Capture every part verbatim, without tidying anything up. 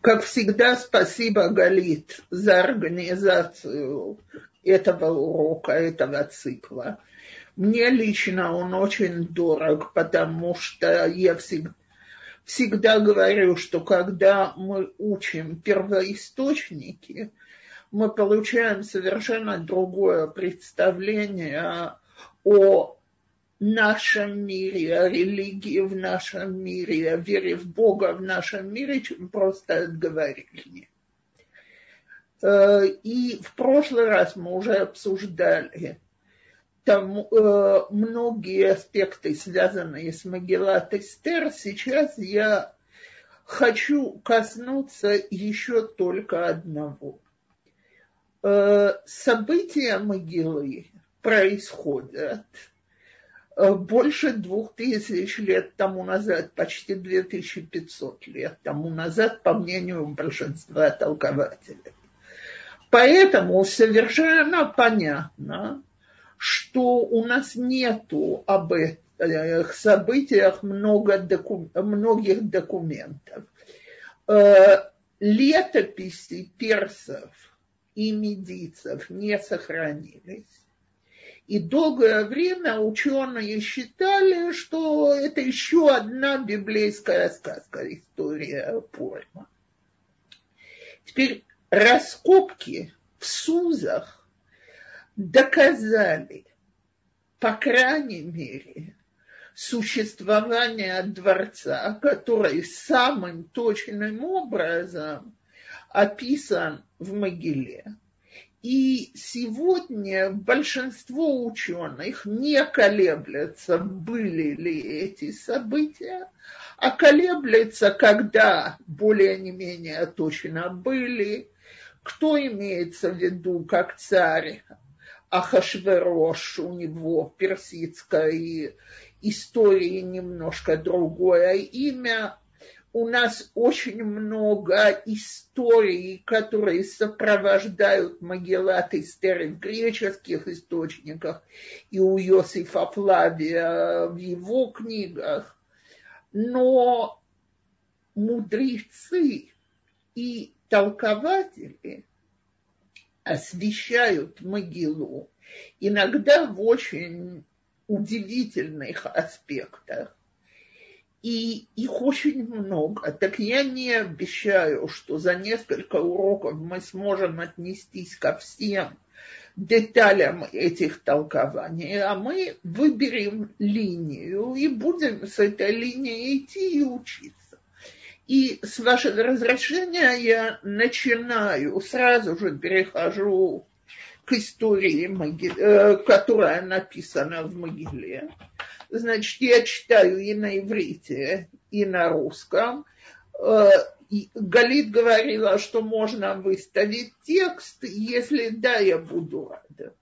Как всегда, спасибо, Галит, за организацию этого урока, этого цикла. Мне лично он очень дорог, потому что я всегда, всегда говорю, что когда мы учим первоисточники, мы получаем совершенно другое представление о нашем мире, о религии в нашем мире, о вере в Бога в нашем мире, чем просто отговорили. И в прошлый раз мы уже обсуждали там э, многие аспекты, связанные с Мегилат Эстер. Сейчас я хочу коснуться еще только одного. Э, события Мегилы происходят больше двух тысяч лет тому назад, почти две тысячи пятьсот лет тому назад, по мнению большинства толкователей. Поэтому совершенно понятно, что у нас нету об этих событиях много доку... многих документов. Летописи персов и медийцев не сохранились. И долгое время ученые считали, что это еще одна библейская сказка, история Пурима. Теперь раскопки в Сузах доказали, по крайней мере, существование дворца, который самым точным образом описан в Мегиле. И сегодня большинство ученых не колеблется, были ли эти события, а колеблется, когда более-менее точно были, кто имеется в виду как царь Ахашверош, у него в персидской истории немножко другое имя. У нас очень много историй, которые сопровождают Мегилат Эстер в греческих источниках и у Иосифа Флавия в его книгах. Но мудрецы и толкователи освещают Мегилу иногда в очень удивительных аспектах. И их очень много. Так я не обещаю, что за несколько уроков мы сможем отнестись ко всем деталям этих толкований, а мы выберем линию и будем с этой линией идти и учиться. И с вашего разрешения я начинаю, сразу же перехожу к истории, которая написана в Мегиле. Значит, я читаю и на иврите, и на русском. Галит говорила, что можно выставить текст. Если да, я буду рада.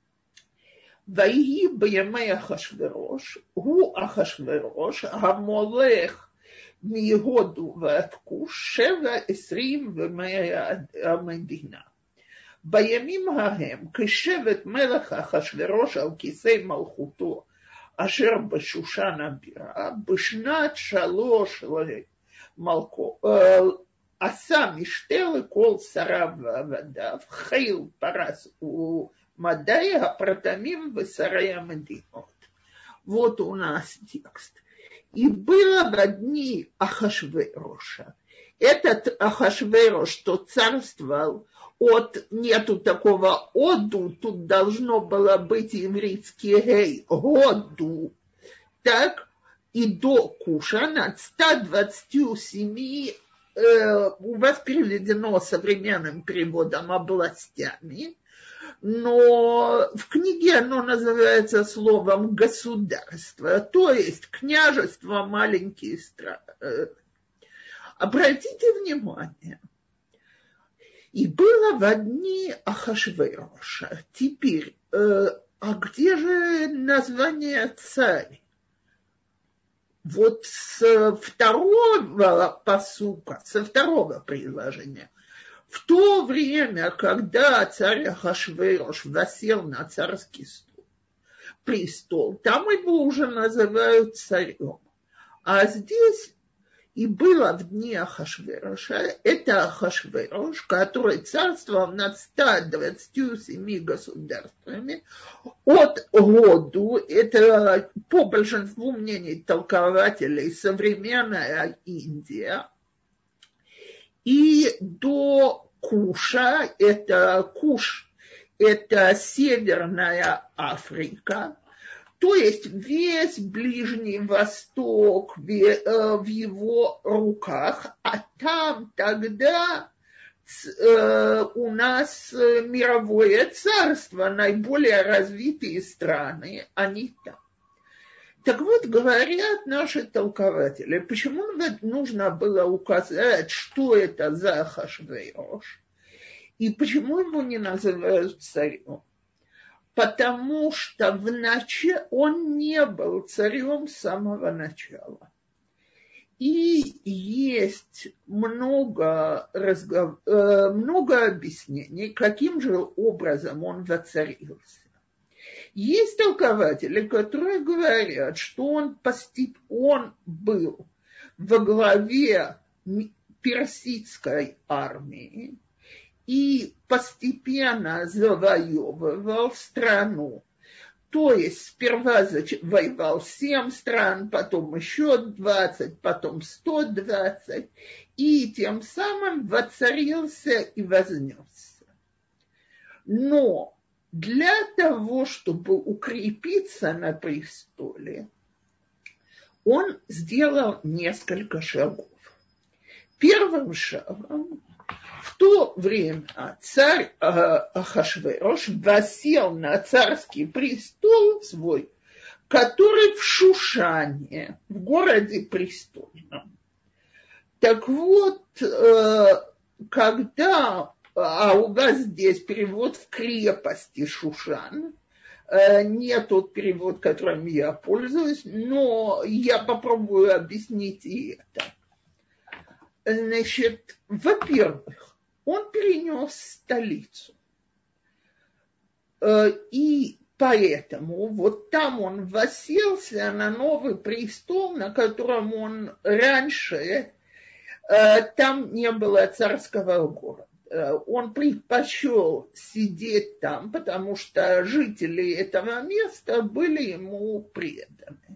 Ваи б'ямей Ахашверош, гу Ахашверош, гамолех миегоду ваткуш, шева эсрим в'мея המדינה. בימים ההם, כשבט מלך אחשוורוש על כיסא מלכותו, אשר בשושן הבירה, בשנת שלוש למלכו, עשה משתה לכל שריו ועבדיו, חיל פרס ומדי הפרטמים ושרי המדינות. Вот у нас текст. И было в дни Ахашвероша. Этот Ахашверош, что царствовал от, нету такого оду, тут должно было быть еврейский гей, году, так, и до Куша над ста двадцатью семи, э, у вас переведено современным переводом областями, но в книге оно называется словом государство, то есть княжество, маленькие страны. Обратите внимание, и было в дни Ахашвероша. Теперь, э, а где же название царь? Вот с второго пасука, со второго предложения. В то время, когда царь Ахашверош восел на царский стол, престол, там его уже называют царем. А здесь И было в дни Ахашвероша, это Ахашверош, который царствовал над ста двадцатью семью государствами от году, это по большинству мнений толкователей современная Индия, и до Куша, это Куш, это Северная Африка, то есть весь Ближний Восток в его руках, а там тогда у нас мировое царство, наиболее развитые страны, они там. Так вот, говорят наши толкователи, почему нужно было указать, что это за Ахашверош, и почему его не называют царем? Потому что в начале он не был царем с самого начала. И есть много, разгов... много объяснений, каким же образом он воцарился. Есть толкователи, которые говорят, что он, постеп... он был во главе персидской армии, и постепенно завоевывал страну. То есть сперва завоевал семь стран, потом еще двадцать, потом сто двадцать, и тем самым воцарился и вознесся. Но для того, чтобы укрепиться на престоле, он сделал несколько шагов. Первым шагом в то время царь Ахашверош восел на царский престол свой, который в Шушане, в городе престольном. Так вот, когда, а у вас здесь перевод в крепости Шушан, не тот перевод, которым я пользуюсь, но я попробую объяснить и это. Значит, во-первых, он перенес столицу. И поэтому вот там он восселся на новый престол, на котором он раньше, там не было царского города. Он предпочел сидеть там, потому что жители этого места были ему преданы.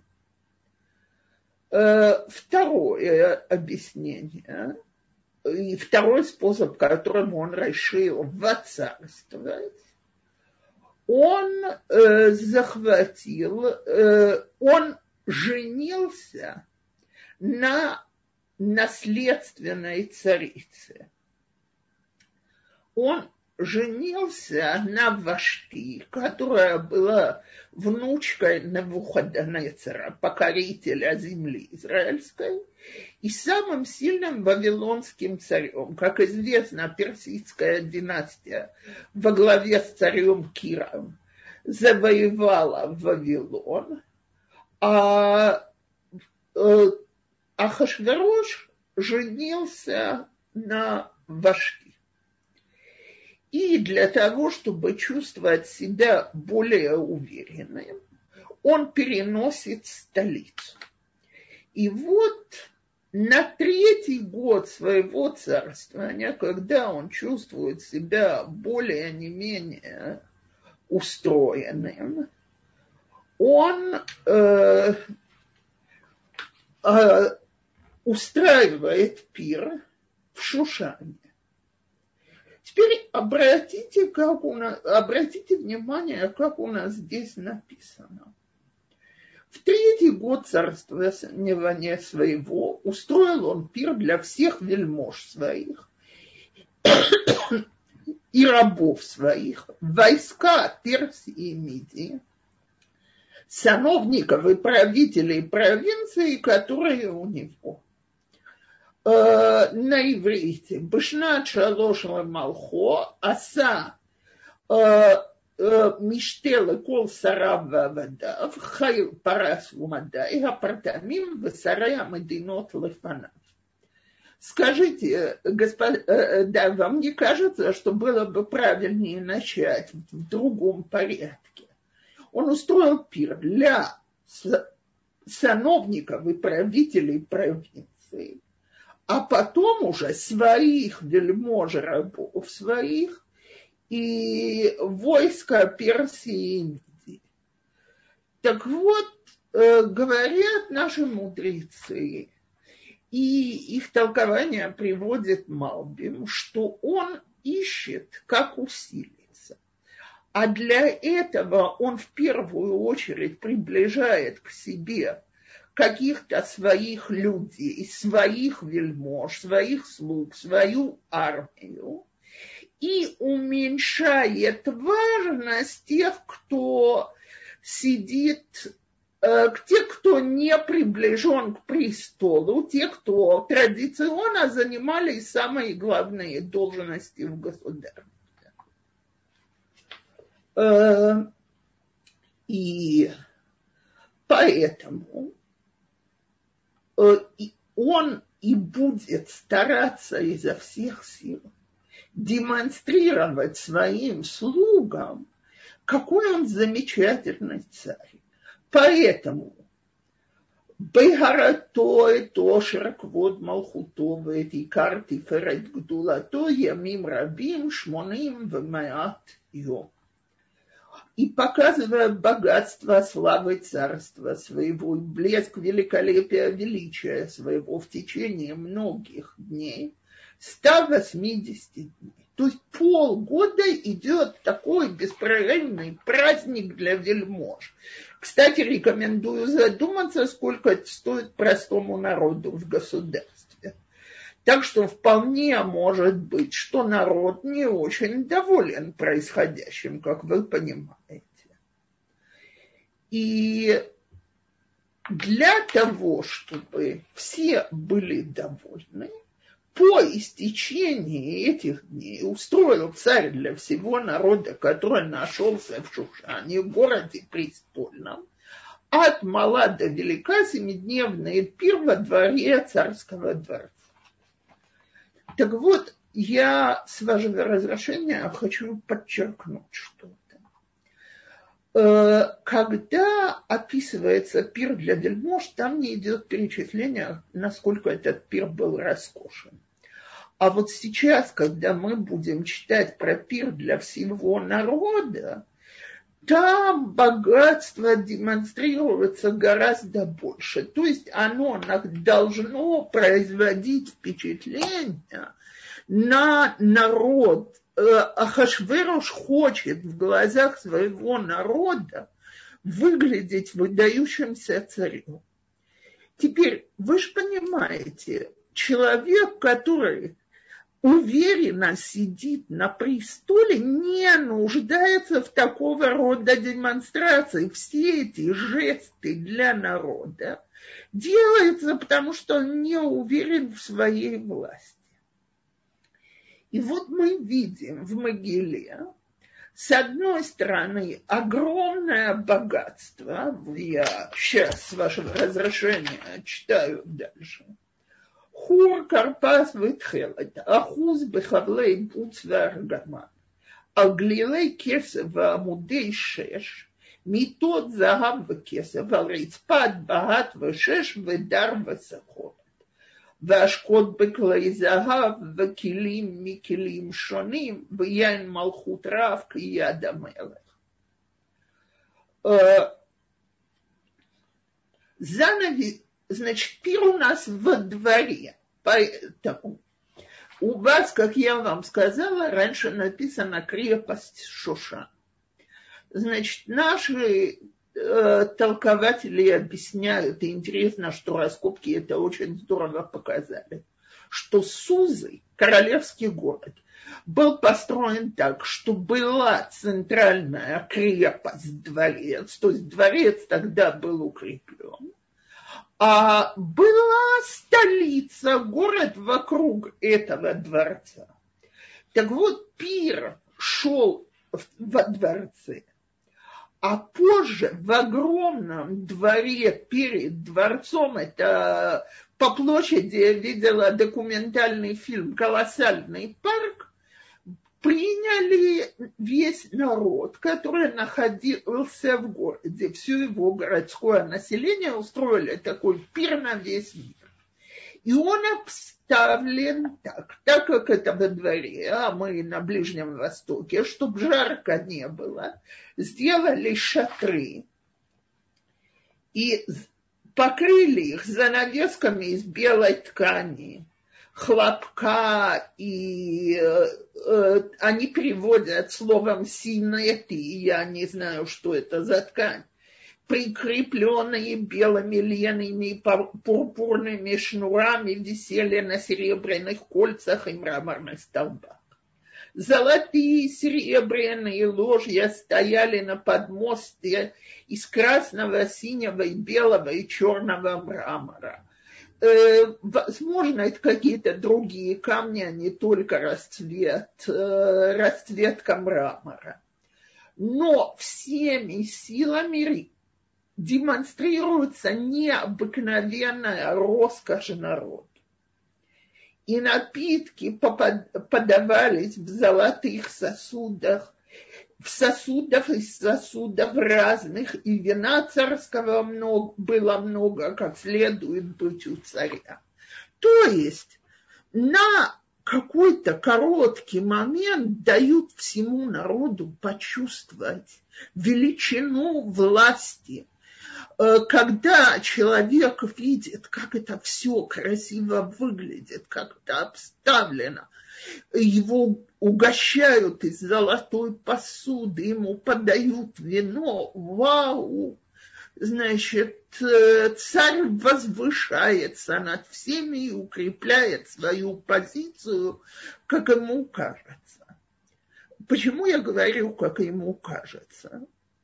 Второе объяснение. И второй способ, которым он решил воцарствовать, он э, захватил, э, он женился на наследственной царице. Он женился на Вашти, которая была внучкой Навуходоносора, покорителя земли израильской, и самым сильным вавилонским царем. Как известно, персидская династия во главе с царем Киром завоевала Вавилон, а Ахашверош женился на Вашти. И для того, чтобы чувствовать себя более уверенным, он переносит столицу. И вот на третий год своего царствования, когда он чувствует себя более не менее устроенным, он э, э, устраивает пир в Шушане. Теперь обратите, как у нас, обратите внимание, как у нас здесь написано. В третий год царствования своего устроил он пир для всех вельмож своих и рабов своих, войска Персии и Мидии, сановников и правителей провинции, которые у него. На иврите Бышнат шалош малхо аса миштела кол сарав вавадав хайр парас умадай апартамим весарая мединот лефанав. Скажите, господа, да, вам не кажется, что было бы правильнее начать в другом порядке? Он устроил пир для сановников и правителей провинции, а потом уже своих вельмож, рабов своих и войска Персии и Индии. Так вот, э, говорят наши мудрецы, и их толкование приводит Малбим, что он ищет, как усилиться. А для этого он в первую очередь приближает к себе каких-то своих людей, своих вельмож, своих слуг, свою армию, и уменьшает важность тех, кто сидит, э, тех, кто не приближен к престолу, тех, кто традиционно занимали самые главные должности в государстве. Э, и поэтому э, он и будет стараться изо всех сил демонстрировать своим слугам, какой он замечательный царь. Поэтому Бейгаратой Тошер Квод Малхутов эти карты Ферет Гдулато Ямим Рабим Шмоним Вемаат Йом. И показывая богатство славы царства своего, блеск великолепия величия своего в течение многих дней, ста восьмидесяти дней. То есть полгода идет такой беспрерывный праздник для вельмож. Кстати, рекомендую задуматься, сколько это стоит простому народу в государстве. Так что вполне может быть, что народ не очень доволен происходящим, как вы понимаете. И для того, чтобы все были довольны, по истечении этих дней устроил царь для всего народа, который нашелся в Шушане, в городе престольном, от мала до велика семидневный пир во дворе царского дворца. Так вот, я, с вашего разрешения, хочу подчеркнуть что-то. Когда описывается пир для вельмож, там не идет перечисление, насколько этот пир был роскошен. А вот сейчас, когда мы будем читать про пир для всего народа, там богатство демонстрируется гораздо больше. То есть оно должно производить впечатление на народ. Ахашверош хочет в глазах своего народа выглядеть выдающимся царем. Теперь, вы же понимаете, человек, который уверенно сидит на престоле, не нуждается в такого рода демонстрации. Все эти жесты для народа делаются, потому что он не уверен в своей власти. И вот мы видим в Могиле, с одной стороны, огромное богатство. Я сейчас, с вашего разрешения, читаю дальше. Хур карпас витхелет, ахуз бехавлей буц варгаман, аглилей кесев вамудей шеш, митот загав векесев, алрицпат багат вешеш ведар весахот. והשקות בכלי זהב וכלים מכלים שונים ויין מלכות רב כיד המלך. Занавес, значит, пир у нас во дворе, поэтому у вас, как я вам сказала, раньше написана крепость Шушан. Значит, наши толкователи объясняют, и интересно, что раскопки это очень здорово показали, что Сузы, королевский город, был построен так, что была центральная крепость, дворец, то есть дворец тогда был укреплен, а была столица, город вокруг этого дворца. Так вот, пир шел во дворце. А позже в огромном дворе перед дворцом, это по площади я видела документальный фильм «Колоссальный парк», приняли весь народ, который находился в городе, все его городское население устроили такой пир на весь мир. И он обставлен так, так как это во дворе, а мы на Ближнем Востоке, чтобы жарко не было, сделали шатры и покрыли их занавесками из белой ткани, хлопка, и э, э, они переводят словом синети, я не знаю, что это за ткань, прикрепленные белыми льняными пурпурными шнурами, висели на серебряных кольцах и мраморных столбах. Золотые серебряные ложья стояли на подмостке из красного, синего, и белого и черного мрамора. Э, возможно, это какие-то другие камни, а не только расцвет, э, расцветка мрамора. Но всеми силами демонстрируется необыкновенная роскошь народа. И напитки подавались в золотых сосудах, в сосудах из сосудов разных, и вина царского много, было много, как следует быть у царя. То есть на какой-то короткий момент дают всему народу почувствовать величину власти. Когда человек видит, как это все красиво выглядит, как это обставлено, его угощают из золотой посуды, ему подают вино, вау! Значит, царь возвышается над всеми и укрепляет свою позицию, как ему кажется. Почему я говорю, как ему кажется?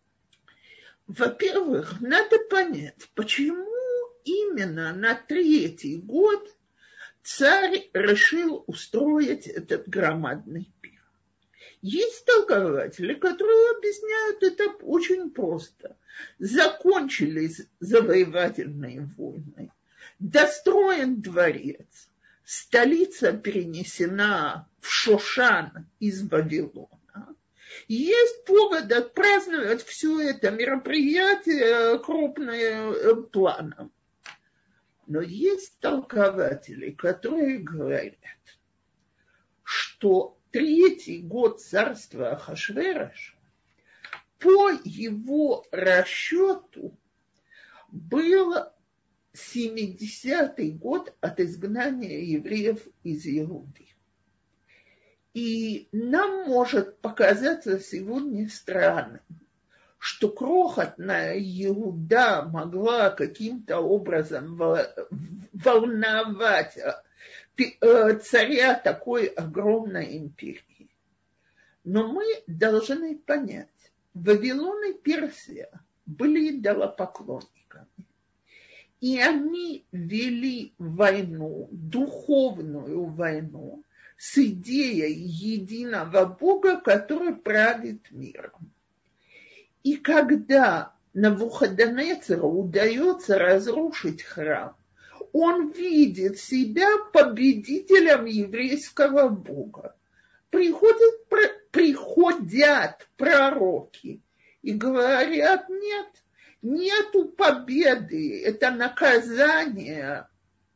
Во-первых, надо понять, почему именно на третий год царь решил устроить этот громадный пир. Есть толкователи, которые объясняют это очень просто. Закончились завоевательные войны, достроен дворец, столица перенесена в Шошан из Вавилона. Есть повод отпраздновать все это мероприятие крупным планом. Но есть толкователи, которые говорят, что третий год царства Ахашвероша по его расчету был семидесятый год от изгнания евреев из Иуды. И нам может показаться сегодня странным, что крохотная Иуда могла каким-то образом волновать царя такой огромной империи. Но мы должны понять, Вавилон и Персия были идолопоклонниками. И они вели войну, духовную войну, с идеей единого Бога, который правит миром. И когда Навуходоносору удается разрушить храм, он видит себя победителем еврейского Бога. Приходят, приходят пророки и говорят: нет, нету победы, это наказание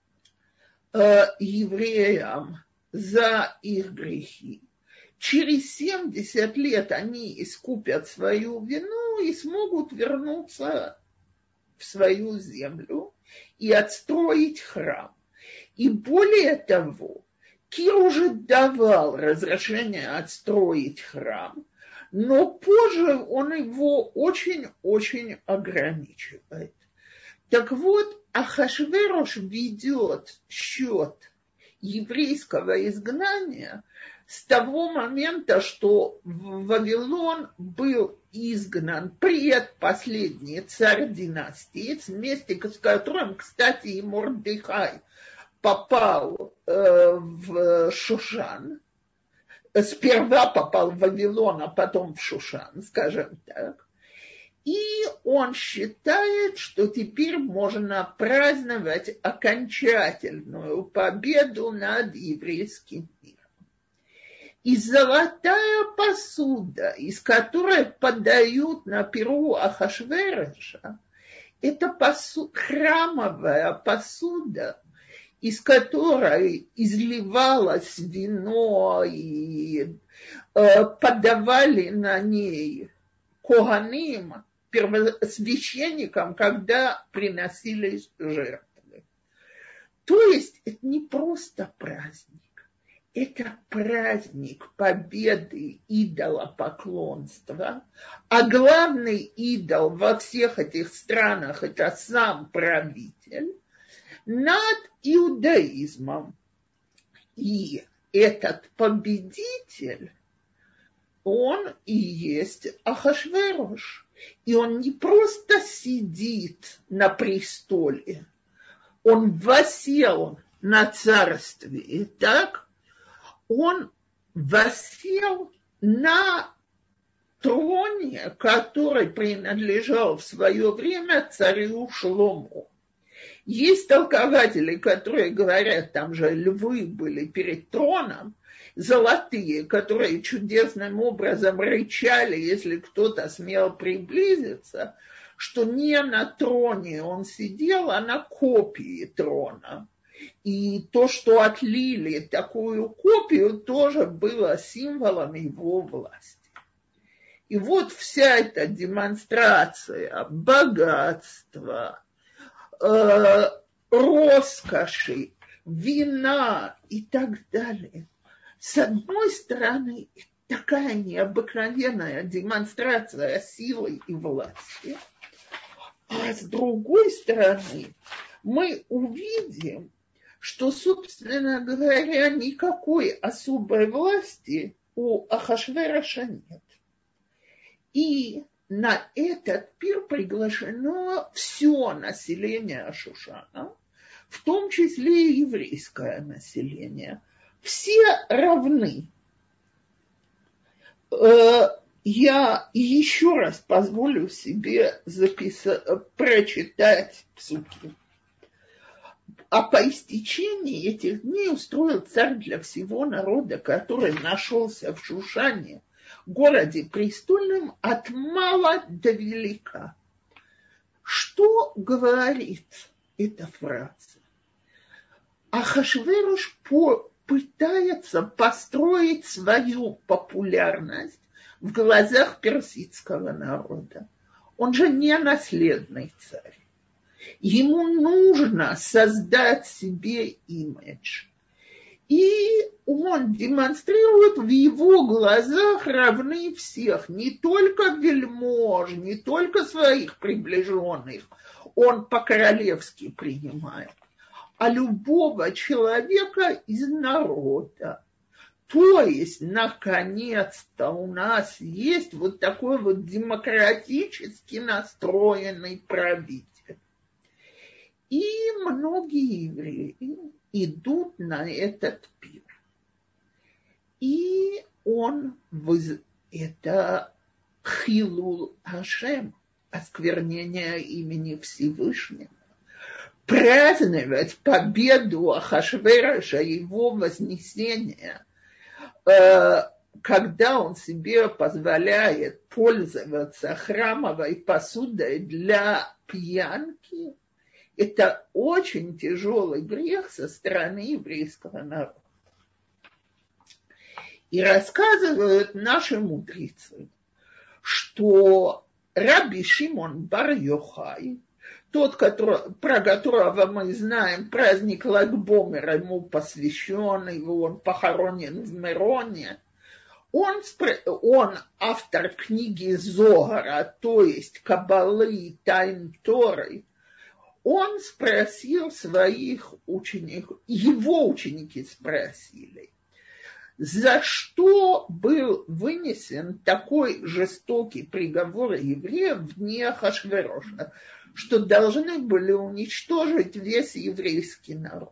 э, евреям за их грехи. Через семьдесят лет они искупят свою вину и смогут вернуться в свою землю и отстроить храм. И более того, Кир уже давал разрешение отстроить храм, но позже он его очень-очень ограничивает. Так вот, Ахашверош ведет счет еврейского изгнания с того момента, что в Вавилон был изгнан предпоследний царь династии, вместе с которым, кстати, и Мордехай попал э, в Шушан. Сперва попал в Вавилон, а потом в Шушан, скажем так. И он считает, что теперь можно праздновать окончательную победу над еврейским миром. И золотая посуда, из которой подают на пиру Ахашвероша, это посу... храмовая посуда, из которой изливалось вино и э, подавали на ней коганим, первосвященникам, когда приносились жертвы. То есть это не просто праздник, это праздник победы идолопоклонства, а главный идол во всех этих странах – это сам правитель, над иудаизмом. И этот победитель, он и есть Ахашверош. И он не просто сидит на престоле, он воссел на царстве, так? Он воссел на троне, который принадлежал в свое время царю Шлому. Есть толкователи, которые говорят, там же львы были перед троном, золотые, которые чудесным образом рычали, если кто-то смел приблизиться, что не на троне он сидел, а на копии трона. И то, что отлили такую копию, тоже было символом его власти. И вот вся эта демонстрация богатства, э, роскоши, вина и так далее. С одной стороны, такая необыкновенная демонстрация силы и власти, а с другой стороны, мы увидим, что, собственно говоря, никакой особой власти у Ахашвероша нет. И на этот пир приглашено все население Шушана, в том числе и еврейское население. Все равны. Я еще раз позволю себе записать, прочитать псуки. А по истечении этих дней устроил царь для всего народа, который нашелся в Шушане, городе престольном, от мала до велика. Что говорит эта фраза? Ахашверош пытается построить свою популярность в глазах персидского народа. Он же не наследный царь. Ему нужно создать себе имидж. И он демонстрирует в его глазах равны всех, не только вельмож, не только своих приближенных, он по-королевски принимает, а любого человека из народа. То есть, наконец-то у нас есть вот такой вот демократически настроенный правитель. И многие евреи идут на этот пир. И он, это хилул Ашем, осквернение имени Всевышнего, праздновать победу Ахашвероша, его вознесение, когда он себе позволяет пользоваться храмовой посудой для пьянки, это очень тяжелый грех со стороны еврейского народа. И рассказывают наши мудрецы, что Раби Шимон бар Йохай, тот, который, про которого мы знаем, праздник Lag-Бомер ему посвящен, и он похоронен в Мироне, он, он автор книги Зогара, то есть Кабалы и Тайн Торы. Он спросил своих учеников, его ученики спросили, за что был вынесен такой жестокий приговор евреев в дни Ахашвероша, что должны были уничтожить весь еврейский народ.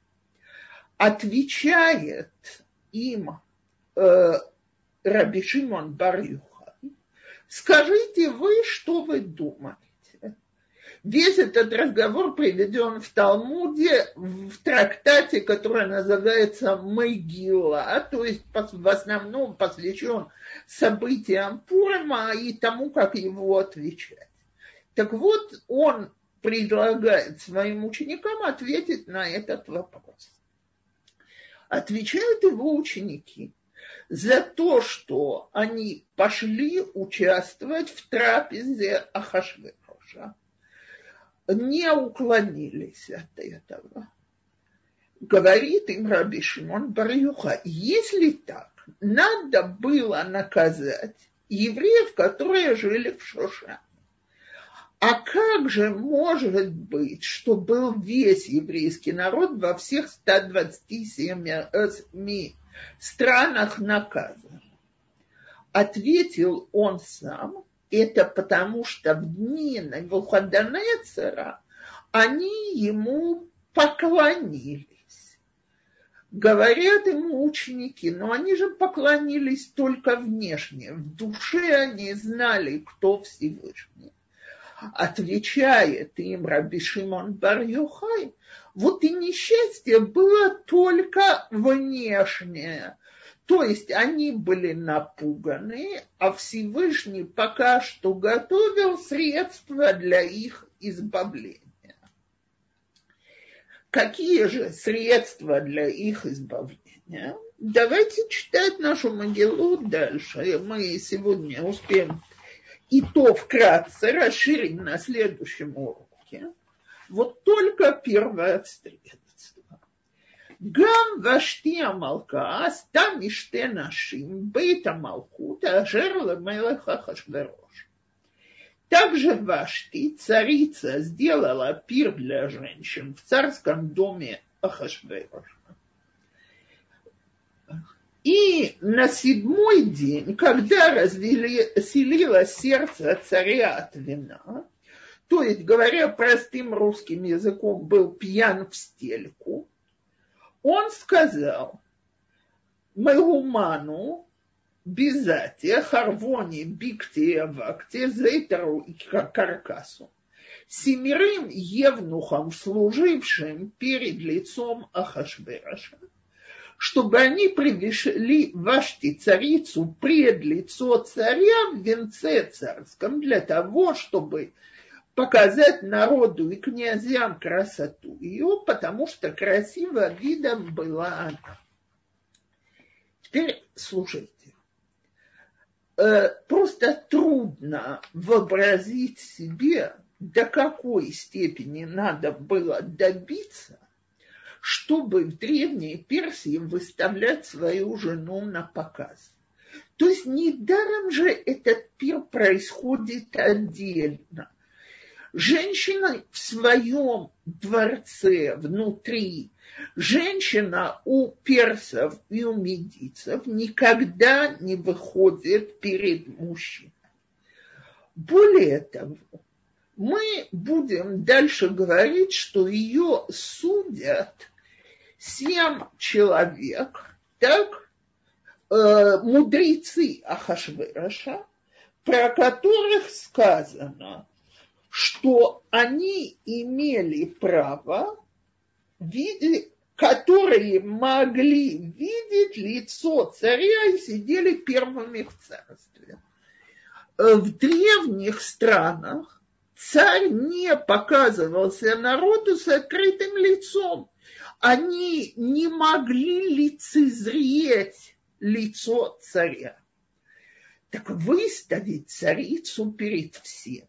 Отвечает им э, Раби Шимон бар Йохай, скажите вы, что вы думаете? Весь этот разговор приведен в Талмуде, в трактате, который называется Мегила, то есть в основном посвящен событиям Пурима и тому, как его отвечать. Так вот, он предлагает своим ученикам ответить на этот вопрос. Отвечают его ученики за то, что они пошли участвовать в трапезе Ахашвероша, не уклонились от этого. Говорит им Раби Шимон бар Йохай, если так, надо было наказать евреев, которые жили в Шошане. А как же может быть, что был весь еврейский народ во всех ста двадцати семи странах наказан? Ответил он сам, это потому что в дни Навуходоносора они ему поклонились. Говорят ему ученики, но они же поклонились только внешне, в душе они знали, кто Всевышний. Отвечает им Раби Шимон бар Йохай, вот и несчастье было только внешнее. То есть они были напуганы, а Всевышний пока что готовил средства для их избавления. Какие же средства для их избавления? Давайте читать нашу Могилу дальше. Мы сегодня успеем и то вкратце расширить на следующем уроке. Вот только первое обстоятельство. Гам вашти амалка аста миште нашим бейт амалкут ашер лемелех Ахашверош. Также Вашти, царица, сделала пир для женщин в царском доме Ахашвероша. И на седьмой день, когда развеселилось сердце царя от вина, то есть, говоря простым русским языком, был пьян в стельку, он сказал Мелуману, Бизате, Харвоне, Бикте, Авакте, Зейтеру и Каркасу, семерым евнухам, служившим перед лицом Ахашвероша, чтобы они привели Вашти царицу пред лицо царя в венце царском для того, чтобы показать народу и князьям красоту ее, потому что красиво видом была она. Теперь слушайте. Просто трудно вообразить себе, до какой степени надо было добиться, чтобы в Древней Персии выставлять свою жену на показ. То есть недаром же этот пир происходит отдельно. Женщина в своем дворце внутри, женщина у персов и у медийцев никогда не выходит перед мужчиной. Более того, мы будем дальше говорить, что ее судят семь человек, так, э, мудрецы Ахашвероша, про которых сказано, что они имели право видеть, которые могли видеть лицо царя и сидели первыми в царстве. В древних странах царь не показывался народу с открытым лицом. Они не могли лицезреть лицо царя. Так выставить царицу перед всеми.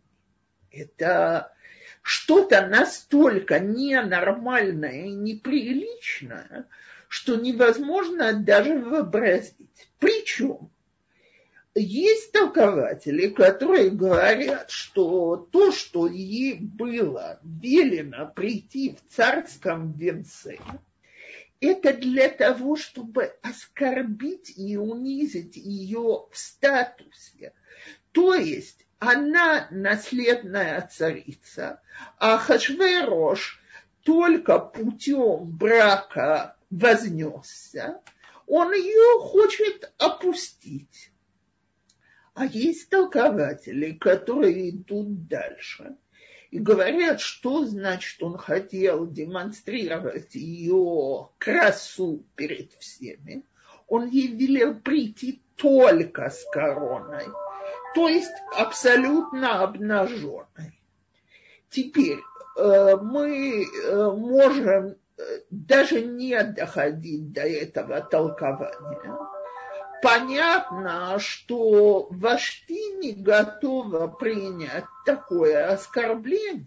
Это что-то настолько ненормальное и неприличное, что невозможно даже вообразить. Причем есть толкователи, которые говорят, что то, что ей было велено прийти в царском венце, это для того, чтобы оскорбить и унизить ее в статусе. То есть она наследная царица, а Ахашверош только путем брака вознесся, он ее хочет опустить. А есть толкователи, которые идут дальше и говорят, что значит он хотел демонстрировать ее красу перед всеми. Он ей велел прийти только с короной. То есть абсолютно обнаженной. Теперь э, мы э, можем даже не доходить до этого толкования. Понятно, что Вашти не готова принять такое оскорбление,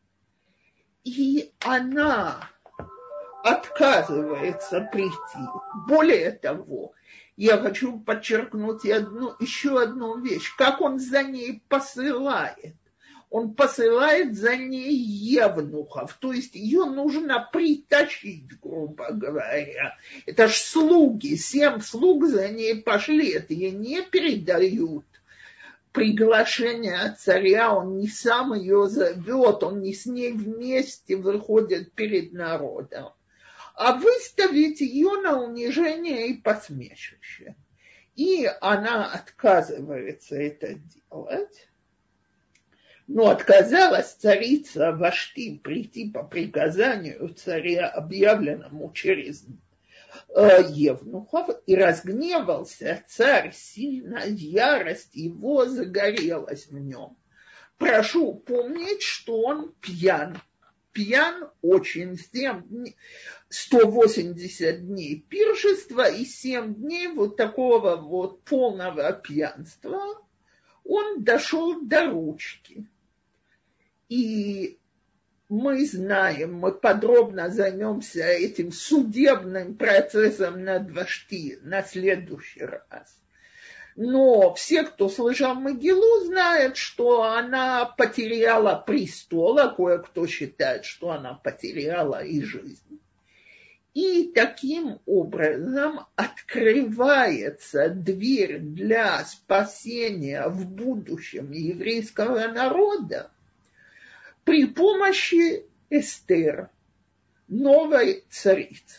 и она отказывается прийти. Более того, я хочу подчеркнуть одну, еще одну вещь. Как он за ней посылает? Он посылает за ней евнухов, то есть ее нужно притащить, грубо говоря. Это ж слуги, семь слуг за ней пошли, это ей не передают приглашение от царя, он не сам ее зовет, он не с ней вместе выходит перед народом, а выставить ее на унижение и посмешище. И она отказывается это делать. Но отказалась царица Вашти прийти по приказанию царя, объявленному через э, евнухов, и разгневался царь сильно, ярость его загорелась в нем. Прошу помнить, что он пьян. Пьян очень. сто восемьдесят дней пиршества и семь дней вот такого вот полного пьянства. Он дошел до ручки. И мы знаем, мы подробно займемся этим судебным процессом над Вашти на следующий раз. Но все, кто слышал Мегилу, знают, что она потеряла престол, а кое-кто считает, что она потеряла и жизнь. И таким образом открывается дверь для спасения в будущем еврейского народа при помощи Эстер, новой царицы.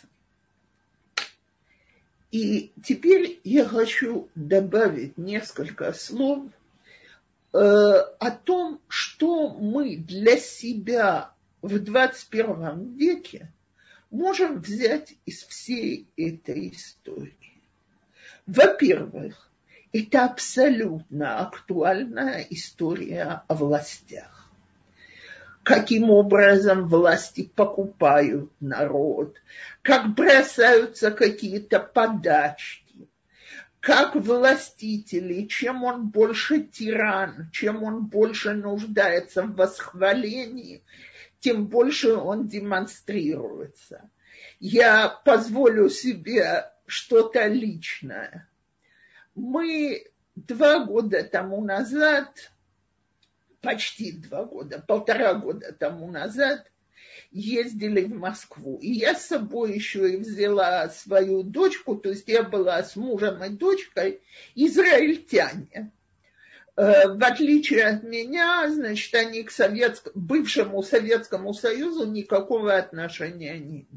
И теперь я хочу добавить несколько слов э, о том, что мы для себя в двадцать первом веке можем взять из всей этой истории. Во-первых, это абсолютно актуальная история о властях. Каким образом власти покупают народ, как бросаются какие-то подачки, как властители, чем он больше тиран, чем он больше нуждается в восхвалении, тем больше он демонстрируется. Я позволю себе что-то личное. Мы два года тому назад, почти два года, полтора года тому назад ездили в Москву. И я с собой еще и взяла свою дочку, то есть я была с мужем и дочкой израильтяне. В отличие от меня, значит, они к советск... бывшему Советскому Союзу никакого отношения не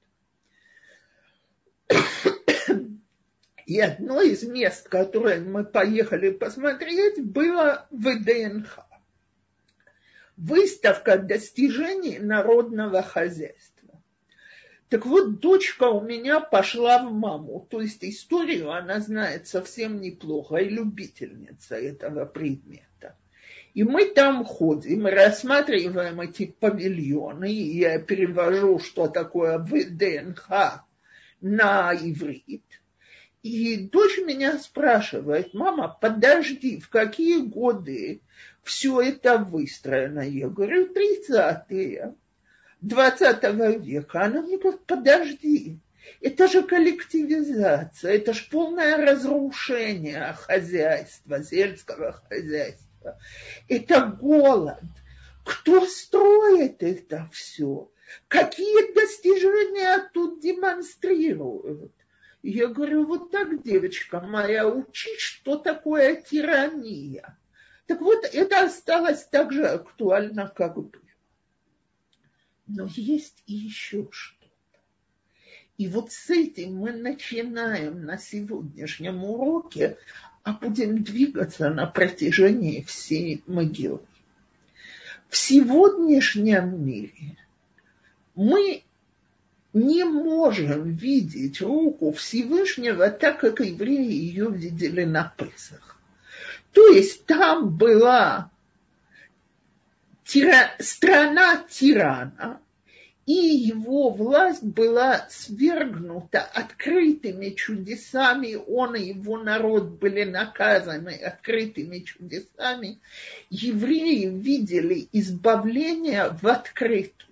имеют. И одно из мест, которое мы поехали посмотреть, было в ДНХ. Выставка достижений народного хозяйства. Так вот, дочка у меня пошла в маму, то есть историю она знает совсем неплохо, и любительница этого предмета. И мы там ходим, рассматриваем эти павильоны, и я перевожу, что такое ВДНХ на иврит. И дочь меня спрашивает: мама, подожди, в какие годы все это выстроено? Я говорю, тридцатые. двадцатого века. Она мне говорит, подожди, это же коллективизация, это же полное разрушение хозяйства, сельского хозяйства. Это голод. Кто строит это все? Какие достижения тут демонстрируют? Я говорю, вот так, девочка моя, учись, что такое тирания. Так вот, это осталось так же актуально, как было. Но есть и еще что-то. И вот с этим мы начинаем на сегодняшнем уроке, а будем двигаться на протяжении всей Мегиллы. В сегодняшнем мире мы не можем видеть руку Всевышнего так, как евреи ее видели на Песах. То есть там была тира, страна тирана, и его власть была свергнута открытыми чудесами, он и его народ были наказаны открытыми чудесами, евреи видели избавление в открытую.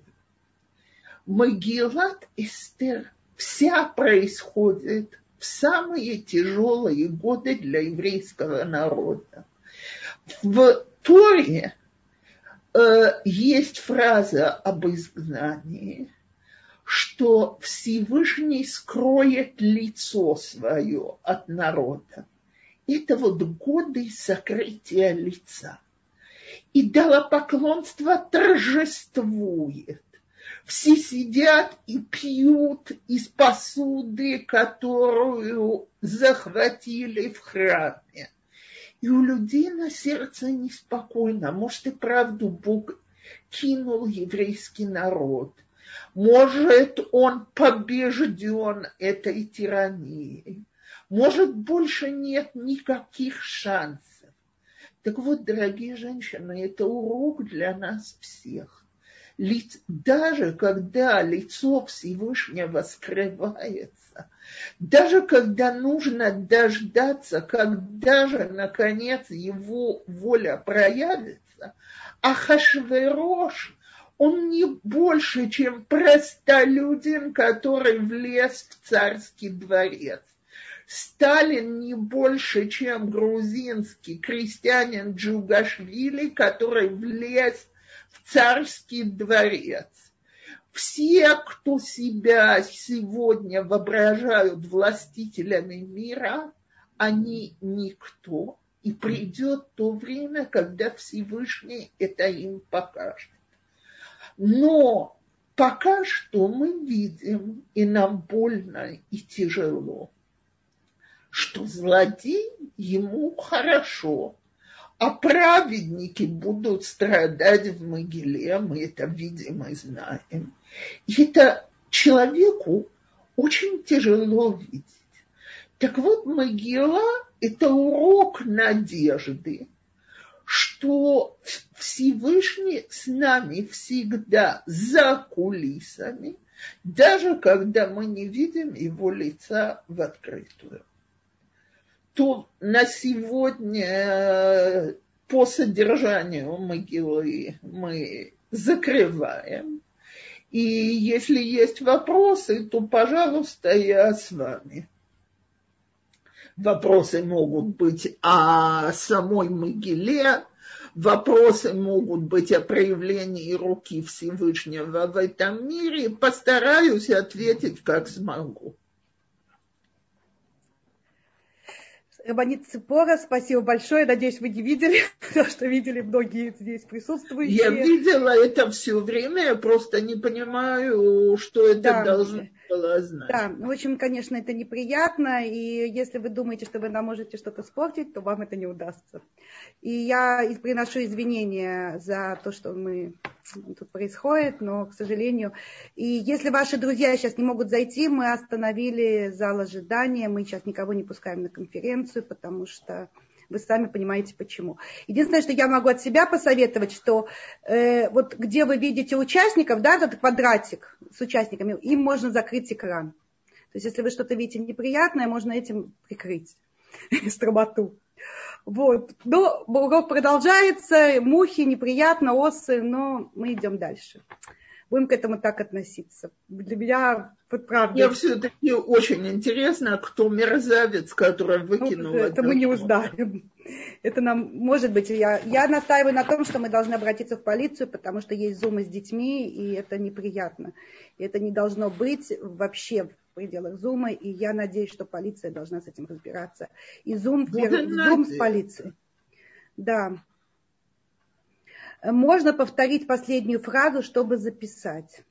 Мегилат Эстер вся происходит в самые тяжелые годы для еврейского народа. В Торе есть фраза об изгнании, что Всевышний скроет лицо свое от народа. Это вот годы сокрытия лица. И идолопоклонство торжествует. Все сидят и пьют из посуды, которую захватили в храме. И у людей на сердце неспокойно. Может, и правду Бог кинул еврейский народ. Может, он побежден этой тиранией. Может, больше нет никаких шансов. Так вот, дорогие женщины, это урок для нас всех. Лиц, даже когда лицо Всевышнего скрывается, даже когда нужно дождаться, когда же, наконец, его воля проявится, Ахашверош, он не больше, чем простолюдин, который влез в царский дворец. Сталин не больше, чем грузинский крестьянин Джугашвили, который влез в царский дворец. Все, кто себя сегодня воображают властителями мира, они никто. И придет то время, когда Всевышний это им покажет. Но пока что мы видим, и нам больно и тяжело, что злодей ему хорошо, а праведники будут страдать в могиле, мы это видим и знаем. И это человеку очень тяжело видеть. Так вот, могила – это урок надежды, что Всевышний с нами всегда за кулисами, даже когда мы не видим его лица в открытую. То на сегодня по содержанию могилы мы закрываем. И если есть вопросы, то, пожалуйста, я с вами. Вопросы могут быть о самой могиле, вопросы могут быть о проявлении руки Всевышнего в этом мире. Постараюсь ответить, как смогу. Рабанит Ципора, спасибо большое. Надеюсь, вы не видели то, что видели многие здесь присутствующие. Я видела это все время, я просто не понимаю, что это да. должно было значить. Да, в общем, конечно, это неприятно, и если вы думаете, что вы нам можете что-то испортить, то вам это не удастся. И я приношу извинения за то, что мы... тут происходит, но, к сожалению... И если ваши друзья сейчас не могут зайти, мы остановили зал ожидания, мы сейчас никого не пускаем на конференцию, потому что вы сами понимаете, почему. Единственное, что я могу от себя посоветовать, что э, вот где вы видите участников, да, этот квадратик с участниками, им можно закрыть экран. То есть, если вы что-то видите неприятное, можно этим прикрыть стромоту. Вот. Но урок продолжается, мухи, неприятно, осы, но мы идем дальше. Будем к этому так относиться. Для меня, вот правда... Мне все-таки очень интересно, кто мерзавец, который выкинул... Ну, это мы не узнаем. Это нам, может быть, я, я настаиваю на том, что мы должны обратиться в полицию, потому что есть зумы с детьми, и это неприятно. И это не должно быть вообще в пределах зума, и я надеюсь, что полиция должна с этим разбираться. И зум, зум с полицией. Да. Можно повторить последнюю фразу, чтобы записать.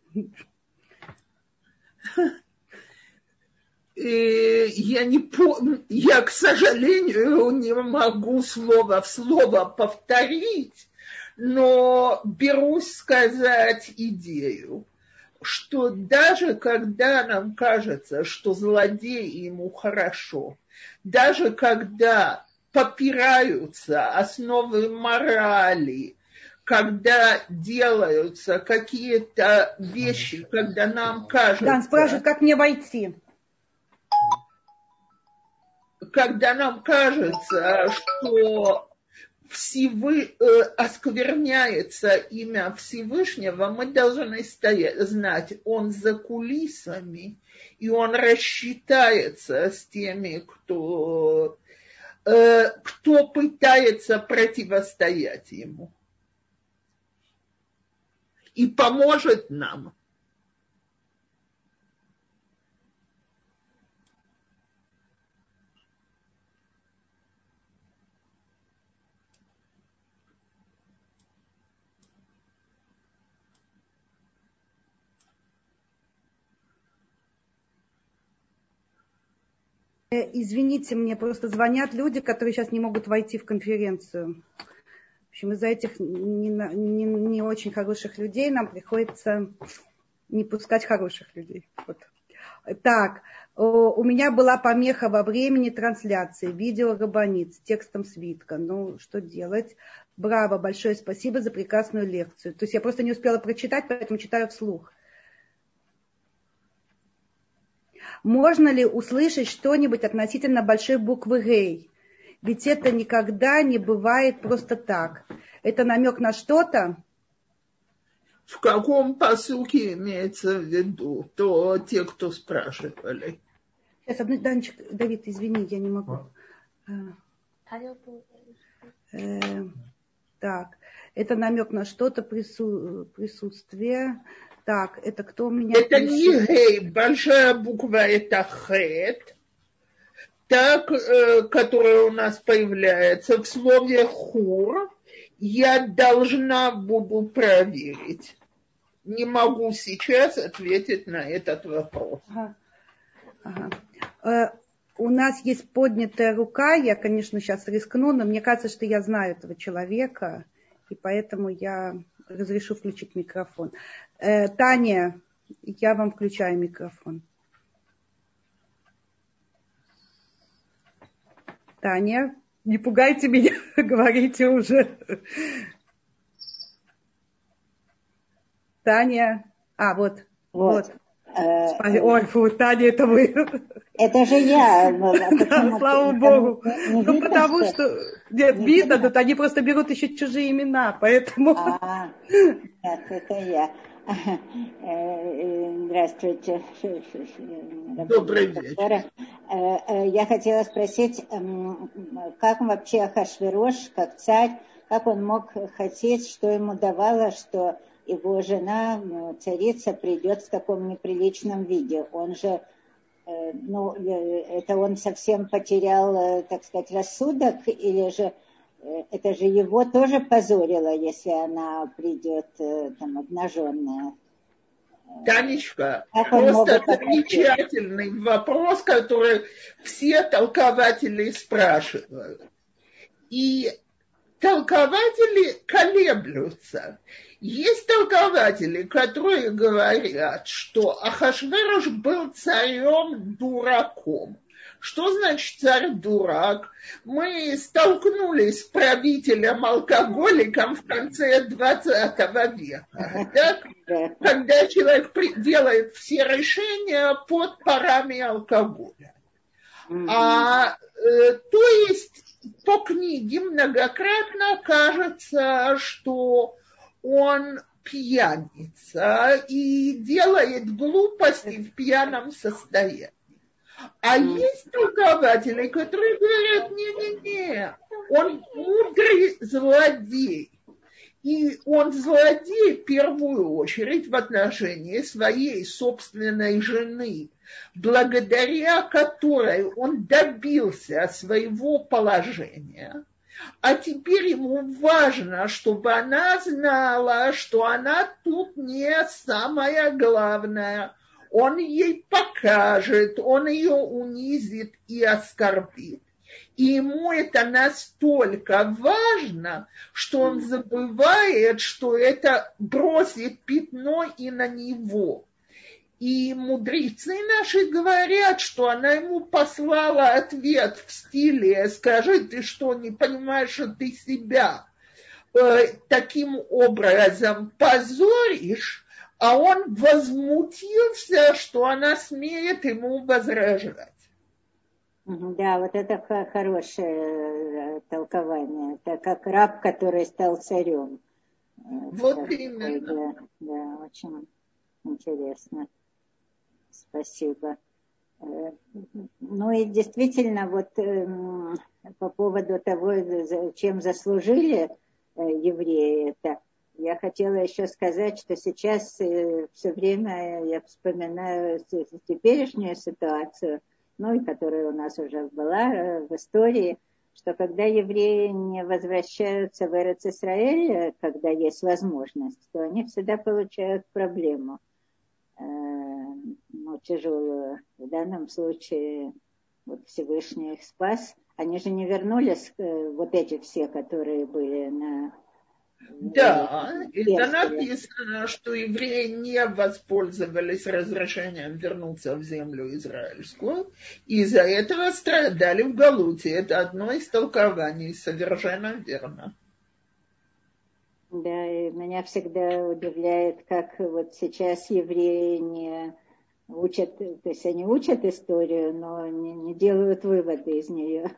Я не помню, я, к сожалению, не могу слово в слово повторить, но берусь сказать идею, что даже когда нам кажется, что злодей ему хорошо, даже когда попираются основы морали, когда делаются какие-то вещи, когда нам кажется... Да, он спрашивает, как мне войти. Когда нам кажется, что Всевы... э, оскверняется имя Всевышнего, мы должны стоять, знать, он за кулисами, и он рассчитается с теми, кто, э, кто пытается противостоять ему. И поможет нам. Извините, мне просто звонят люди, которые сейчас не могут войти в конференцию. В общем, из-за этих не, не, не очень хороших людей нам приходится не пускать хороших людей. Вот. Так, у меня была помеха во времени трансляции, видео Рабанит с текстом свитка. Ну, что делать? Браво, большое спасибо за прекрасную лекцию. То есть я просто не успела прочитать, поэтому читаю вслух. Можно ли услышать что-нибудь относительно большой буквы «Гей»? Ведь это никогда не бывает просто так. Это намек на что-то? В каком посылке имеется в виду? То те, кто спрашивали. Сейчас, одну, Данечек, Давид, извини, я не могу. Э, так, это намек на что-то, прису, присутствие... Так, это кто у меня? Это пишет? Не гей, большая буква это хэт, так, э, которая у нас появляется в слове хур. Я должна буду проверить. Не могу сейчас ответить на этот вопрос. Ага. Ага. Э, у нас есть поднятая рука. Я, конечно, сейчас рискну, но мне кажется, что я знаю этого человека, и поэтому я разрешу включить микрофон. Э, Таня, я вам включаю микрофон. Таня, не пугайте меня, говорите уже. Таня, а вот, вот. вот. Ой, фу, Таня, это вы. Это же я. Да, слава Богу. Ну, потому что... Нет, видно, тут они просто берут еще чужие имена, поэтому... А, нет, это я. Здравствуйте. Добрый вечер. Я хотела спросить, как вообще Ахашверош, как царь, как он мог хотеть, что ему давало, что его жена, царица, придет в таком неприличном виде? Он же, ну, это он совсем потерял, так сказать, рассудок, или же это же его тоже позорило, если она придет там обнаженная? Танечка, просто замечательный вопрос, который все толкователи спрашивают. И толкователи колеблются. Есть толкователи, которые говорят, что Ахашверош был царем-дураком. Что значит царь-дурак? Мы столкнулись с правителем-алкоголиком в конце двадцатого века. Так? Когда человек делает все решения под парами алкоголя. А, э, то есть по книге многократно кажется, что он пьяница и делает глупости в пьяном состоянии. А есть толкователи, которые говорят, не-не-не, он мудрый злодей. И он злодей в первую очередь в отношении своей собственной жены, благодаря которой он добился своего положения. А теперь ему важно, чтобы она знала, что она тут не самая главная. Он ей покажет, он ее унизит и оскорбит. И ему это настолько важно, что он забывает, что это бросит пятно и на него. И мудрецы наши говорят, что она ему послала ответ в стиле: скажи, ты что, не понимаешь, что ты себя э, таким образом позоришь, а он возмутился, что она смеет ему возражать. Да, вот это хорошее толкование. Это как раб, который стал царем. Вот так, именно. Да, да, очень интересно. Спасибо. Ну и действительно, вот по поводу того, чем заслужили евреи это, я хотела еще сказать, что сейчас все время я вспоминаю теперешнюю ситуацию, ну и которая у нас уже была в истории, что когда евреи не возвращаются в Эрец-Исраэль, когда есть возможность, то они всегда получают проблему, ну, тяжелую. В данном случае вот Всевышний их спас. Они же не вернулись, вот эти все, которые были на... Да, это написано, что евреи не воспользовались разрешением вернуться в землю израильскую, и из-за этого страдали в Галуте. Это одно из толкований, совершенно верно. Да, и меня всегда удивляет, как вот сейчас евреи не учат, то есть они учат историю, но не, не делают выводы из нее.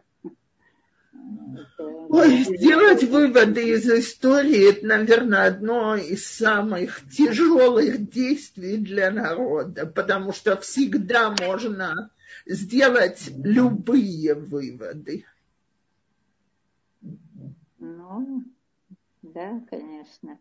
Ой, сделать выводы из истории, это, наверное, одно из самых тяжелых действий для народа, потому что всегда можно сделать любые выводы. Ну, да, конечно.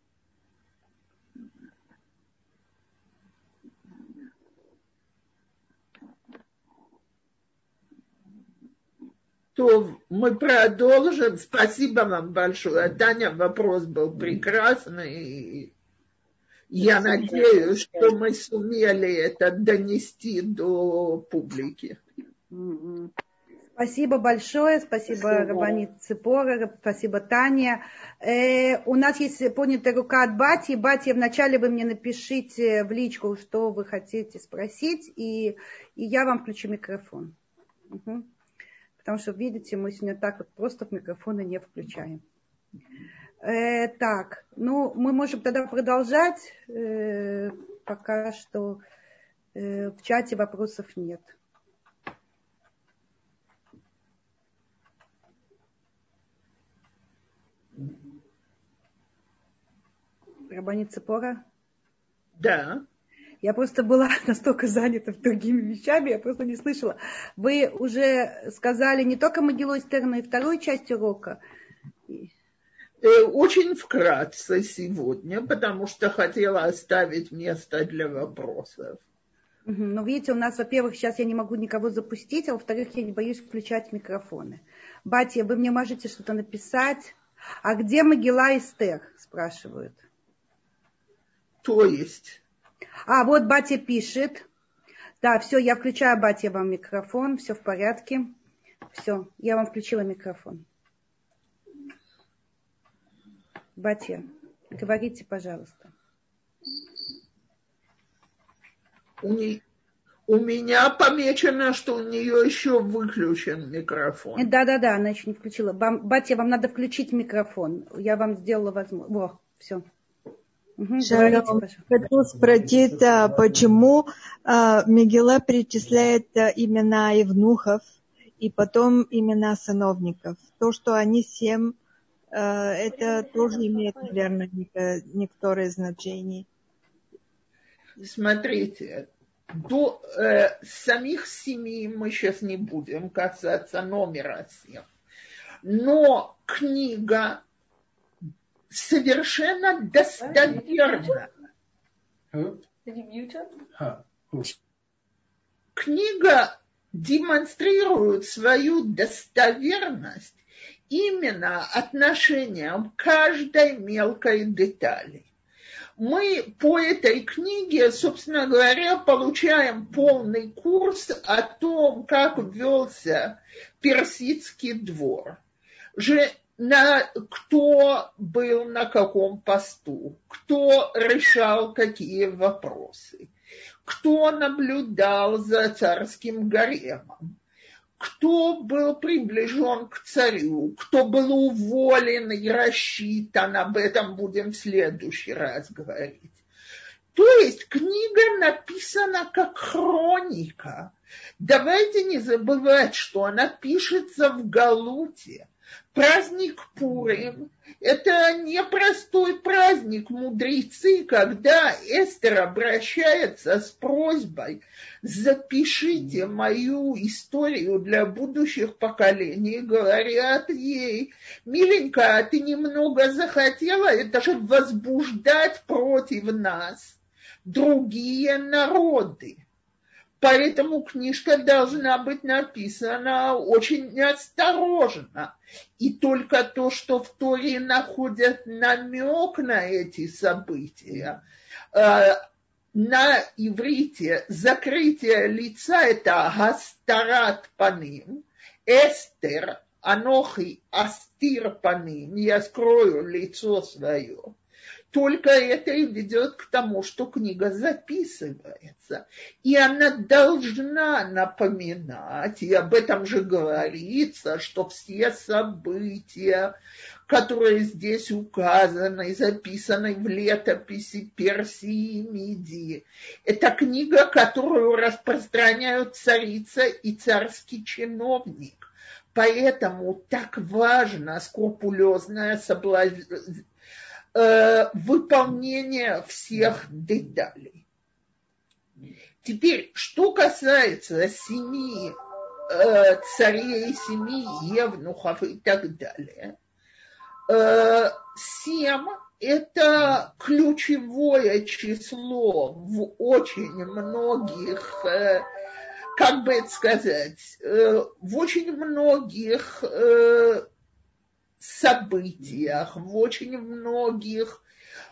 То мы продолжим. Спасибо вам большое. Таня, вопрос был прекрасный. Я надеюсь, что мы сумели это донести до публики. Спасибо большое, спасибо, спасибо. Рабанит Ципора, спасибо, Таня. Э, у нас есть поднятая рука от Бати. Бати, вначале вы мне напишите в личку, что вы хотите спросить, и, и я вам включу микрофон. Угу. Потому что, видите, мы сегодня так вот просто в микрофоны не включаем. Э, так, ну, мы можем тогда продолжать. Э, пока что э, в чате вопросов нет. Рабанит Ципора? Да. Я просто была настолько занята другими вещами, я просто не слышала. Вы уже сказали не только Мегилу Эстер, но и вторую часть урока. Очень вкратце сегодня, потому что хотела оставить место для вопросов. Угу. Ну, видите, у нас, во-первых, сейчас я не могу никого запустить, а во-вторых, я не боюсь включать микрофоны. Батя, вы мне можете что-то написать? А где Мегила Эстер, спрашивают. То есть... А, вот Батя пишет. Да, все, я включаю, Батя, вам микрофон, все в порядке. Все, я вам включила микрофон. Батя, говорите, пожалуйста. У, не... у меня помечено, что у нее еще выключен микрофон. Да-да-да, она еще не включила. Батя, вам надо включить микрофон. Я вам сделала возможность. Во, все. Угу, Шалом. Хочу спросить, почему а, Мегила перечисляет имена евнухов и потом имена сановников. То, что они семь, а, это тоже имеет, наверное, некоторые значения. Смотрите, до э, самих семи мы сейчас не будем касаться номера семь. Но книга совершенно достоверна. Книга демонстрирует свою достоверность именно отношением к каждой мелкой детали. Мы по этой книге, собственно говоря, получаем полный курс о том, как велся персидский двор. Же на, кто был на каком посту, кто решал какие вопросы, кто наблюдал за царским гаремом, кто был приближен к царю, кто был уволен и рассчитан, об этом будем в следующий раз говорить. То есть книга написана как хроника. Давайте не забывать, что она пишется в Галуте. Праздник Пурим – это непростой праздник. Мудрецы, когда Эстер обращается с просьбой «запишите мою историю для будущих поколений», говорят ей: «Миленькая, ты немного захотела, это же возбуждать против нас другие народы». Поэтому книжка должна быть написана очень осторожно. И только то, что в Торе находят намек на эти события, на иврите закрытие лица – это гастарат паним, Эстер, анохи астир паним, я скрою лицо свое. Только это и ведет к тому, что книга записывается. И она должна напоминать, и об этом же говорится, что все события, которые здесь указаны, записаны в летописи Персии и Мидии, это книга, которую распространяют царица и царский чиновник. Поэтому так важно скрупулезное соблюдение выполнение всех деталей. Теперь, что касается семи э, царей, семи евнухов и так далее, э, семь – это ключевое число в очень многих, э, как бы это сказать, э, в очень многих э, событиях, в очень многих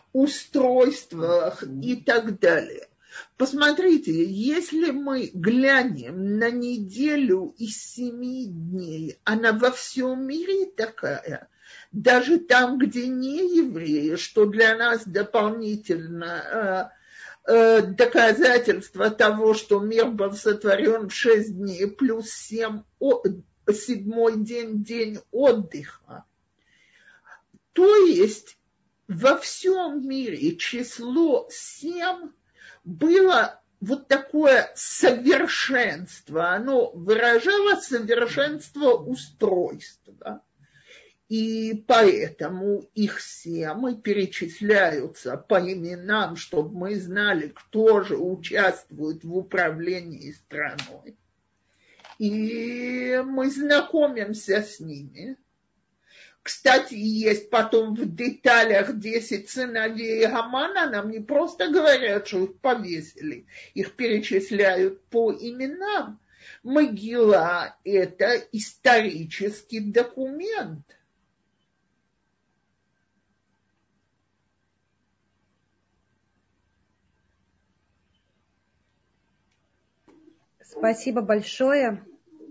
устройствах и так далее. Посмотрите, если мы глянем на неделю из семи дней, она во всем мире такая, даже там, где не евреи, что для нас дополнительно э, э, доказательство того, что мир был сотворен в шесть дней, плюс семь, о, седьмой день, день отдыха. То есть во всем мире число семь было вот такое совершенство, оно выражало совершенство устройства. И поэтому их семь перечисляются по именам, чтобы мы знали, кто же участвует в управлении страной. И мы знакомимся с ними. Кстати, есть потом в деталях десять сыновей Гамана, нам не просто говорят, что их повесили, их перечисляют по именам. Могила – это исторический документ. Спасибо большое.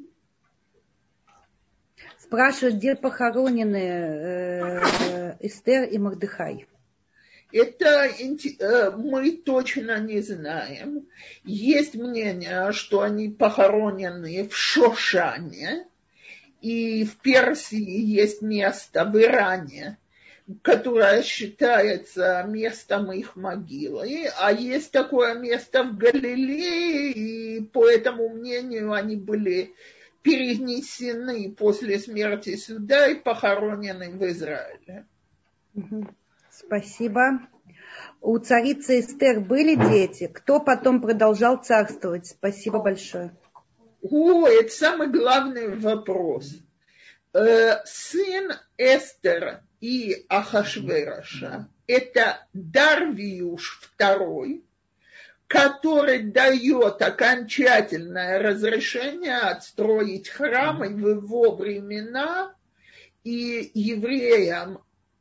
Спрашивают, где похоронены э, Эстер и Мордехай. Это мы точно не знаем. Есть мнение, что они похоронены в Шошане, и в Персии есть место в Иране, которое считается местом их могилы, а есть такое место в Галилее, и по этому мнению они были перенесены после смерти сюда и похоронены в Израиле. Спасибо. У царицы Эстер были дети? Кто потом продолжал царствовать? Спасибо большое. О, это самый главный вопрос. Сын Эстер и Ахашвероша – это Дарвиюш второй, который дает окончательное разрешение отстроить храмы в его времена, и евреям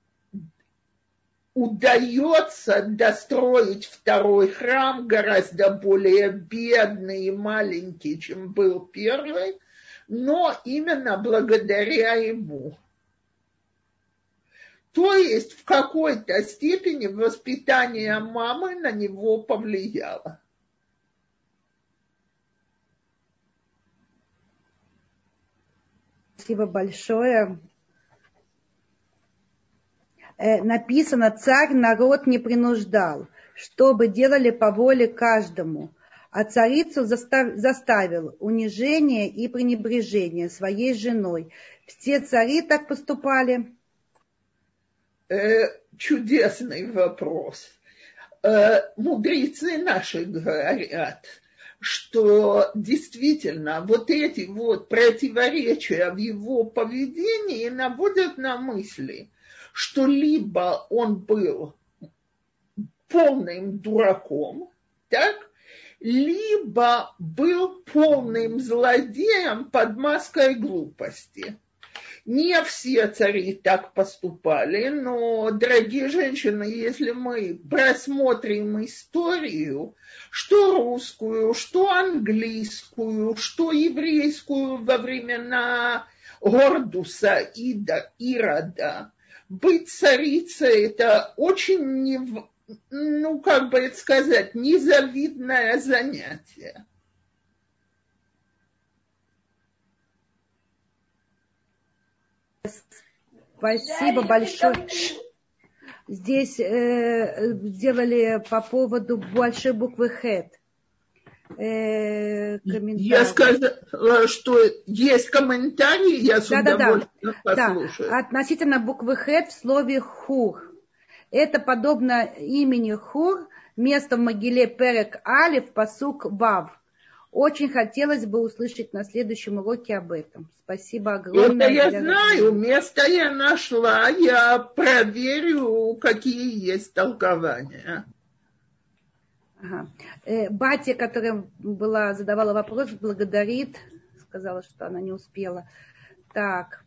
удается достроить второй храм, гораздо более бедный и маленький, чем был первый, но именно благодаря ему. То есть в какой-то степени воспитание мамы на него повлияло. Спасибо большое. Э, написано, царь народ не принуждал, чтобы делали по воле каждому, а царицу застав, заставил унижение и пренебрежение своей женой. Все цари так поступали? Э, чудесный вопрос. Э, мудрецы наши говорят, что действительно вот эти вот противоречия в его поведении наводят на мысли, что либо он был полным дураком, так, либо был полным злодеем под маской глупости. Не все цари так поступали, но, дорогие женщины, если мы просмотрим историю, что русскую, что английскую, что еврейскую во времена Гордуса и Ирода, быть царицей – это очень, не, ну, как бы это сказать, незавидное занятие. Спасибо большое. Здесь э, сделали по поводу большой буквы Хэт. Э, я сказала, что есть комментарии, я с да, удовольствием да, да. послушаю. Да. Относительно буквы Хэт в слове хур. Это подобно имени Хур, место в могиле Перек Алиф, пасук Вав. Очень хотелось бы услышать на следующем уроке об этом. Спасибо огромное. Это я знаю, место я нашла, я проверю, какие есть толкования. Ага. Э, Батя, которая была, задавала вопрос, благодарит, сказала, что она не успела. Так.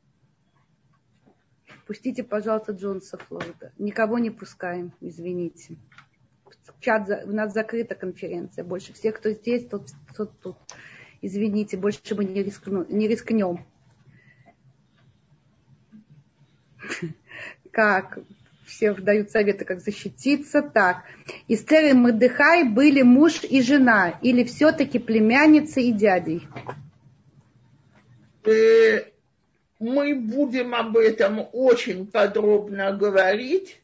Пустите, пожалуйста, Джонса Флорида. Никого не пускаем, извините. Чат, у нас закрыта конференция. Больше всех, кто здесь, тот, тот тут. Извините, больше мы не, рискну, не рискнем. Как? Все дают советы, как защититься. Так. Эстер и Мордехай были муж и жена, или все-таки племянница и дядей? Мы будем об этом очень подробно говорить.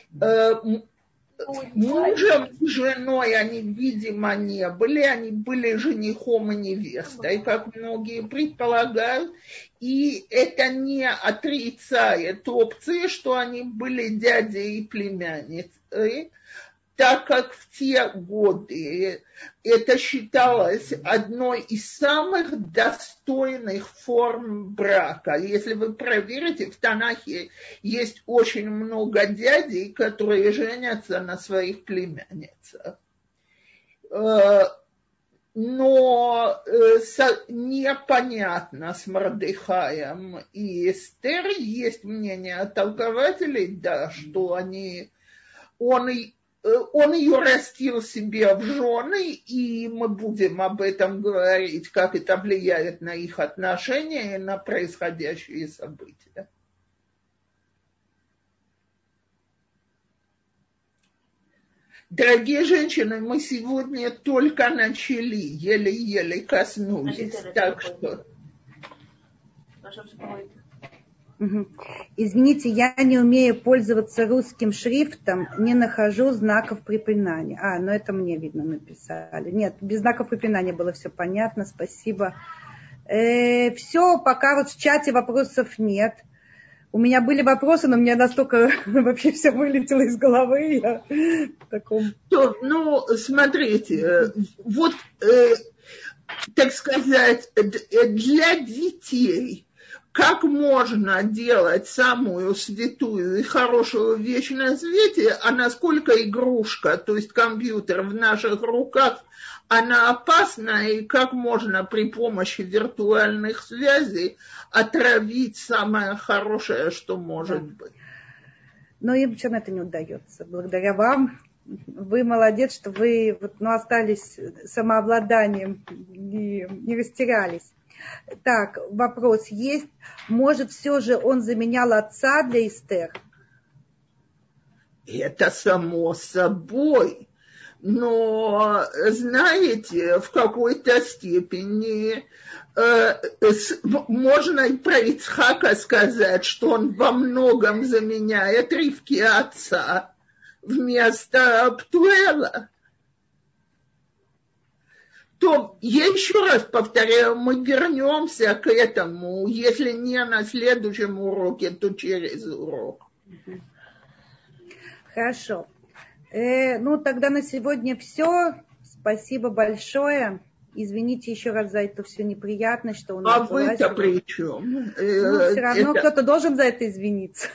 Мужем и женой они, видимо, не были. Они были женихом и невестой, как многие предполагают. И это не отрицает опции, что они были дядей и племянницей, так как в те годы это считалось одной из самых достойных форм брака. Если вы проверите, в Танахе есть очень много дядей, которые женятся на своих племянницах. Но непонятно с Мордехаем и Эстер. Есть мнение толкователей, да, что они, он и Он ее растил себе в жены, и мы будем об этом говорить, как это влияет на их отношения и на происходящие события. Дорогие женщины, мы сегодня только начали, еле-еле коснулись, так что... Угу. Извините, я не умею пользоваться русским шрифтом, не нахожу знаков препинания. А, ну это мне, видно, написали. Нет, без знаков препинания было все понятно, спасибо. Э, все, пока вот в чате вопросов нет. У меня были вопросы, но мне настолько вообще все вылетело из головы. Я в таком... Ну, смотрите, вот, э, так сказать, для детей... Как можно делать самую святую и хорошую вещь на свете, а насколько игрушка, то есть компьютер в наших руках, она опасна, и как можно при помощи виртуальных связей отравить самое хорошее, что может быть. Но им почему это не удается. Благодаря вам. Вы молодец, что вы вот, ну, остались самообладанием и не растерялись. Так, вопрос есть. Может, все же он заменял отца для Эстер? Это само собой. Но, знаете, в какой-то степени э, с, можно и про Ицхака сказать, что он во многом заменяет Ривки отца вместо Птуэла. То я еще раз повторяю, мы вернемся к этому, если не на следующем уроке, то через урок. Хорошо. Э, ну, тогда на сегодня все. Спасибо большое. Извините еще раз за эту всю неприятность, что у нас А была. вы-то при чем? Ну, все равно это... кто-то должен за это извиниться.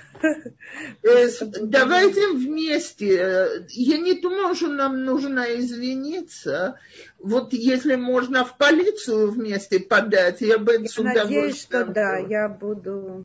Давайте вместе. Я не думаю, что нам нужно извиниться. Вот если можно в полицию вместе подать, я бы с удовольствием... Надеюсь, что да, я буду...